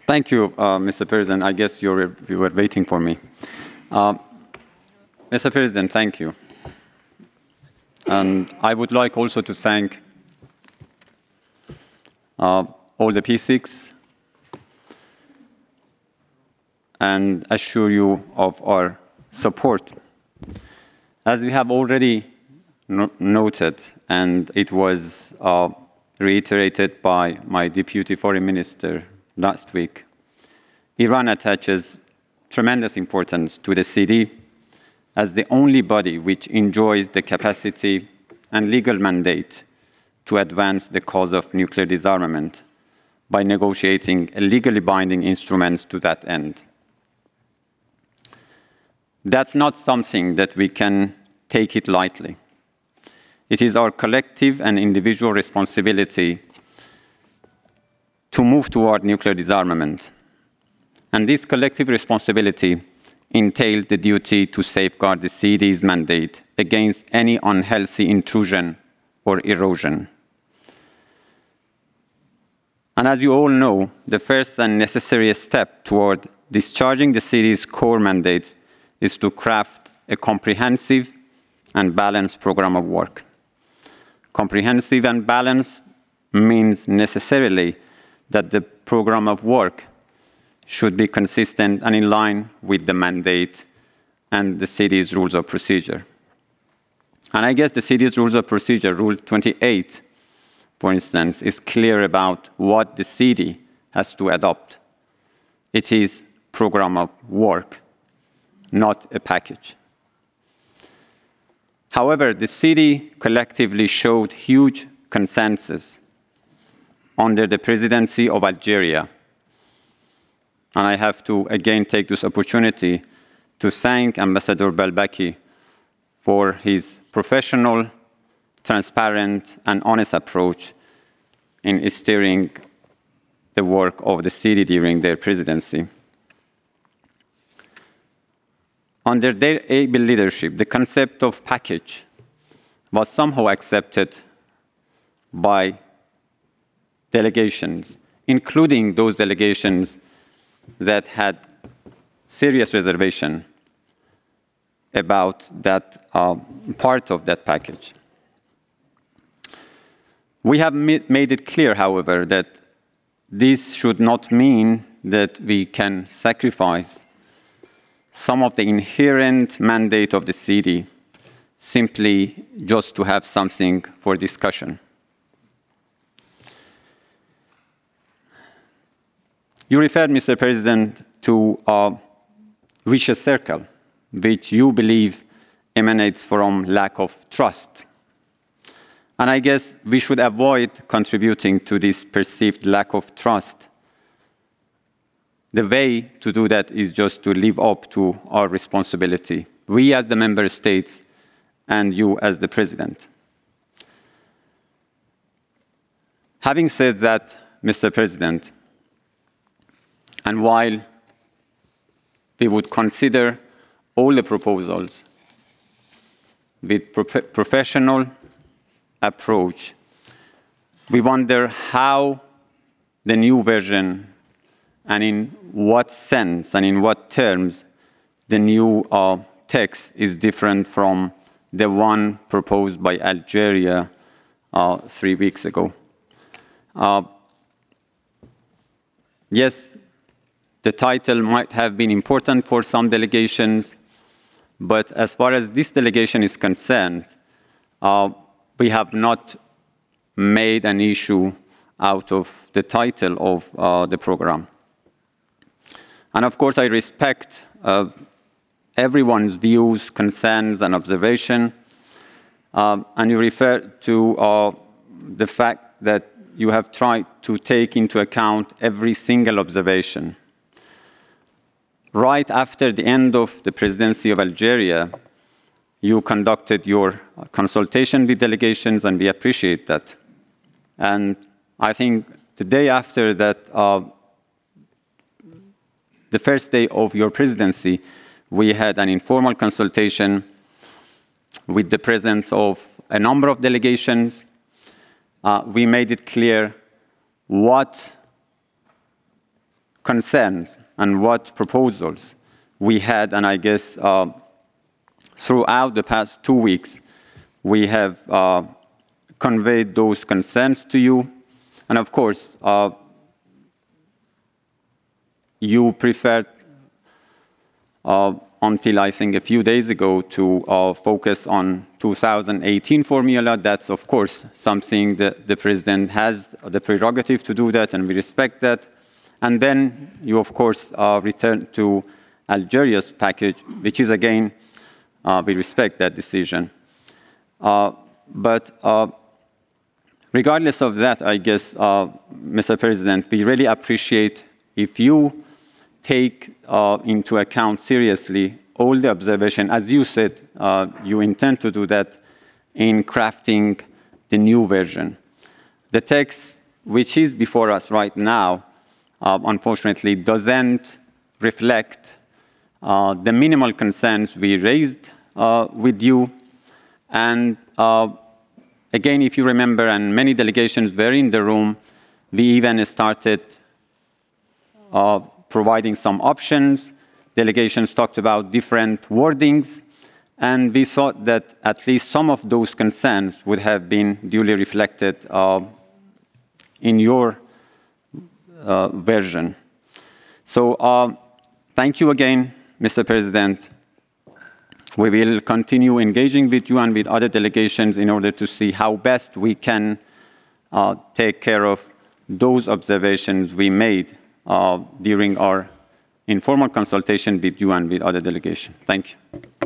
Thank you, Mr. President. I guess you were waiting for me. Uh, Mr. President, thank you. And I would like also to thank all the P6 and assure you of our support. As we have already noted, and it was reiterated by my Deputy Foreign Minister last week, Iran attaches tremendous importance to the CD as the only body which enjoys the capacity and legal mandate to advance the cause of nuclear disarmament by negotiating a legally binding instruments to that end. That's not something that we can take it lightly. It is our collective and individual responsibility to move toward nuclear disarmament. And this collective responsibility entails the duty to safeguard the CD's mandate against any unhealthy intrusion or erosion. And as you all know, the first and necessary step toward discharging the CD's core mandates is to craft a comprehensive and balanced program of work. Comprehensive and balanced means necessarily that the program of work should be consistent and in line with the mandate and the CD's rules of procedure. And I guess the CD's rules of procedure, Rule 28, for instance, is clear about what the CD has to adopt. It is program of work, not a package. However, the CD collectively showed huge consensus under the presidency of Algeria. And I have to again take this opportunity to thank Ambassador Balbaki for his professional, transparent, and honest approach in steering the work of the CD during their presidency. Under their able leadership, the concept of package was somehow accepted by delegations, including those delegations that had serious reservation about that part of that package. We have made it clear, however, that this should not mean that we can sacrifice some of the inherent mandate of the CD simply just to have something for discussion. You referred, Mr. President, to a vicious circle, which you believe emanates from lack of trust. And I guess we should avoid contributing to this perceived lack of trust. The way to do that is just to live up to our responsibility, we as the member states and you as the President. Having said that, Mr. President, and while we would consider all the proposals with professional approach, we wonder how the new version and in what sense and in what terms the new text is different from the one proposed by Algeria 3 weeks ago. Yes, the title might have been important for some delegations, but as far as this delegation is concerned, we have not made an issue out of the title of the program. And of course, I respect everyone's views, concerns, and observation. And you refer to the fact that you have tried to take into account every single observation. Right after the end of the presidency of Algeria, you conducted your consultation with delegations, and we appreciate that. And I think the day after that, the first day of your presidency, we had an informal consultation with the presence of a number of delegations. We made it clear what concerns and what proposals we had, and I guess throughout the past 2 weeks, we have conveyed those concerns to you. And of course, you preferred, until I think a few days ago, to focus on 2018 formula. That's, of course, something that the President has the prerogative to do that, and we respect that. And then you, of course, return to Algeria's package, which is, again, we respect that decision. But regardless of that, I guess, Mr. President, we really appreciate if you take into account seriously all the observation. As you said, you intend to do that in crafting the new version. The text which is before us right now, unfortunately, doesn't reflect the minimal concerns we raised with you. And again, if you remember, and many delegations were in the room, we even started providing some options. Delegations talked about different wordings, and we thought that at least some of those concerns would have been duly reflected in your version. So thank you again, Mr. President. We will continue engaging with you and with other delegations in order to see how best we can take care of those observations we made during our informal consultation with you and with other delegations. Thank you.